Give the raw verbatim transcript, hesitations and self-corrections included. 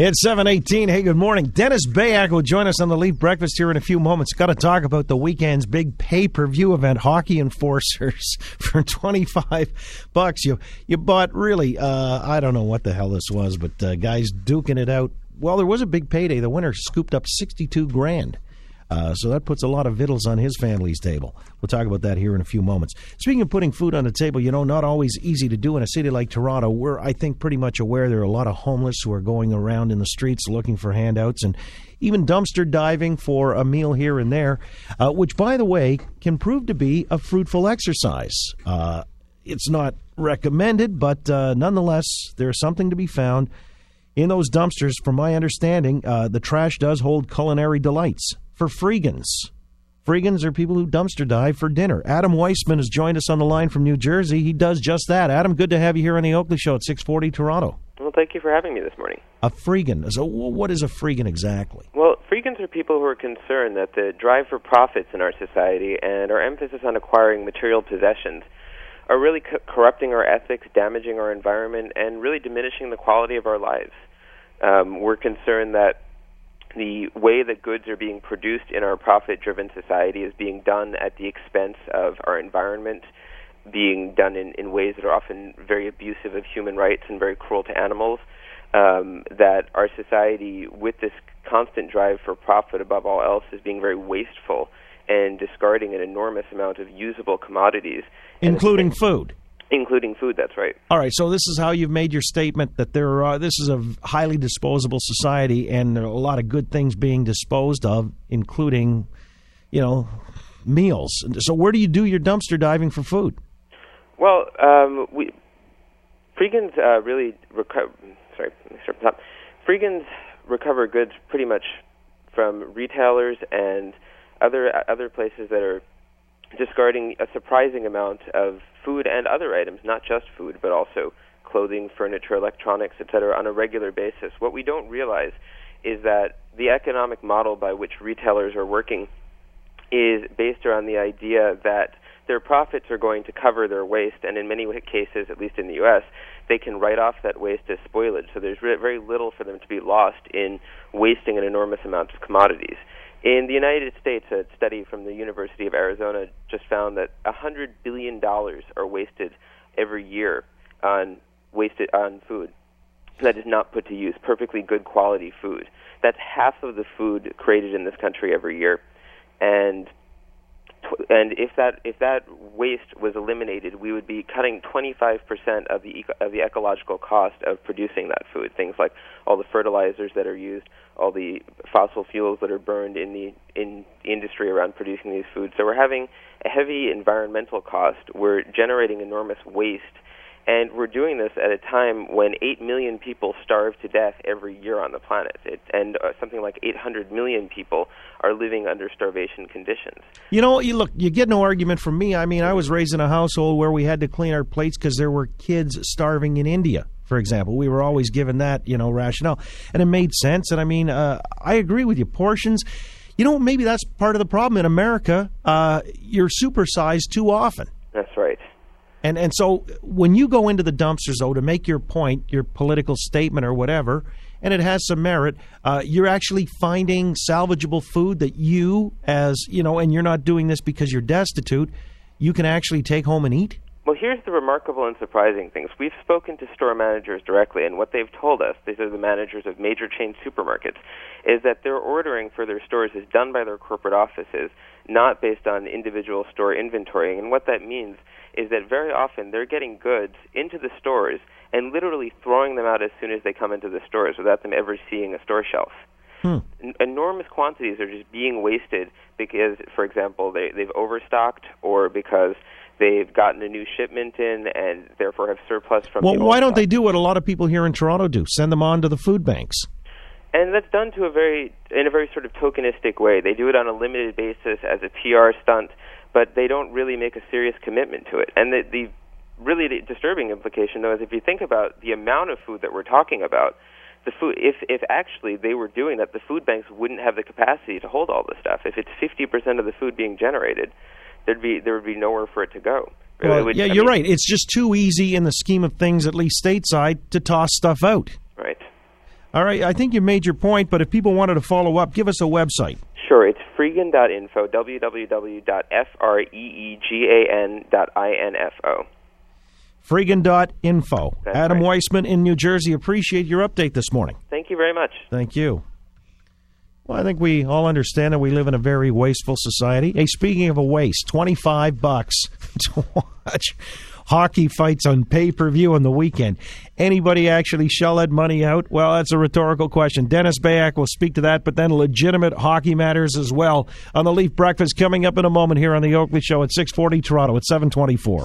It's seven eighteen. Hey, good morning. Dennis Bayak will join us on the Leaf Breakfast here in a few moments. Got to talk about the weekend's big pay-per-view event, Hockey Enforcers, for twenty-five bucks. You you bought really, uh, I don't know what the hell this was, but uh, guys duking it out. Well, there was a big payday. The winner scooped up sixty-two grand. Uh, so that puts a lot of vittles on his family's table. We'll talk about that here in a few moments. Speaking of putting food on the table, you know, not always easy to do in a city like Toronto. We're, I think, pretty much aware there are a lot of homeless who are going around in the streets looking for handouts and even dumpster diving for a meal here and there, uh, which, by the way, can prove to be a fruitful exercise. Uh, it's not recommended, but uh, nonetheless, there's something to be found in those dumpsters. From my understanding, uh, the trash does hold culinary delights. For freegans. Freegans are people who dumpster dive for dinner. Adam Weissman has joined us on the line from New Jersey. He does just that. Adam, good to have you here on the Oakley Show at six forty Toronto. Well, thank you for having me this morning. A freegan. So what is a freegan exactly? Well, freegans are people who are concerned that the drive for profits in our society and our emphasis on acquiring material possessions are really co- corrupting our ethics, damaging our environment, and really diminishing the quality of our lives. Um, we're concerned that the way that goods are being produced in our profit-driven society is being done at the expense of our environment, being done in, in ways that are often very abusive of human rights and very cruel to animals, um, that our society, with this constant drive for profit above all else, is being very wasteful and discarding an enormous amount of usable commodities. Including food. Including food, that's right. All right, so this is how you've made your statement that there are, this is a highly disposable society and there are a lot of good things being disposed of, including, you know, meals. So where do you do your dumpster diving for food? Well, um, we freegans uh, really recover. Sorry, let me start from the top. Freegans recover goods pretty much from retailers and other other places that are discarding a surprising amount of food and other items, not just food, but also clothing, furniture, electronics, et cetera, on a regular basis. What we don't realize is that the economic model by which retailers are working is based around the idea that their profits are going to cover their waste, and in many cases, at least in the U S, they can write off that waste as spoilage. So there's very little for them to be lost in wasting an enormous amount of commodities. In the United States, a study from the University of Arizona just found that one hundred billion dollars are wasted every year on wasted on food that is not put to use, perfectly good quality food. That's half of the food created in this country every year. And and if that if that waste was eliminated, we would be cutting twenty-five percent of the eco, of the ecological cost of producing that food. Things like all the fertilizers that are used, all the fossil fuels that are burned in the in the industry around producing these foods. So we're having a heavy environmental cost. We're generating enormous waste. And we're doing this at a time when eight million people starve to death every year on the planet. It, and uh, something like eight hundred million people are living under starvation conditions. You know, you look, you get no argument from me. I mean, I was raised in a household where we had to clean our plates because there were kids starving in India, for example. We were always given that, you know, rationale. And it made sense. And I mean, uh, I agree with you. Portions, you know, maybe that's part of the problem in America. Uh, you're supersized too often. That's right. And and so when you go into the dumpsters, though, to make your point, your political statement or whatever, and it has some merit, uh, you're actually finding salvageable food that you, as, you know, and you're not doing this because you're destitute, you can actually take home and eat? Well, here's the remarkable and surprising things. We've spoken to store managers directly, and what they've told us, these are the managers of major chain supermarkets, is that their ordering for their stores is done by their corporate offices, not based on individual store inventorying. And what that means is that very often they're getting goods into the stores and literally throwing them out as soon as they come into the stores without them ever seeing a store shelf. Hmm. N- enormous quantities are just being wasted because, for example, they, they've overstocked or because they've gotten a new shipment in and therefore have surplus from well, the old why don't stock. they do what a lot of people here in Toronto do? Send them on to the food banks. And that's done to a very in a very sort of tokenistic way. They do it on a limited basis as a P R stunt, but they don't really make a serious commitment to it. And the, the really disturbing implication, though, is if you think about the amount of food that we're talking about, the food, if if actually they were doing that, the food banks wouldn't have the capacity to hold all this stuff. If it's fifty percent of the food being generated, there'd be there would be nowhere for it to go. Well, would, yeah, I you're mean, right. It's just too easy in the scheme of things, at least stateside, to toss stuff out. Right. All right, I think you made your point, but if people wanted to follow up, give us a website. Sure, it's freegan dot info, w w w dot freegan dot info. freegan dot info. That's Adam right. Weissman in New Jersey, appreciate your update this morning. Thank you very much. Thank you. Well, I think we all understand that we live in a very wasteful society. Hey, speaking of a waste, twenty-five bucks to watch hockey fights on pay-per-view on the weekend. Anybody actually shell that money out? Well, that's a rhetorical question. Dennis Bayak will speak to that, but then legitimate hockey matters as well on the Leaf Breakfast coming up in a moment here on the Oakley Show at six forty Toronto at seven twenty-four.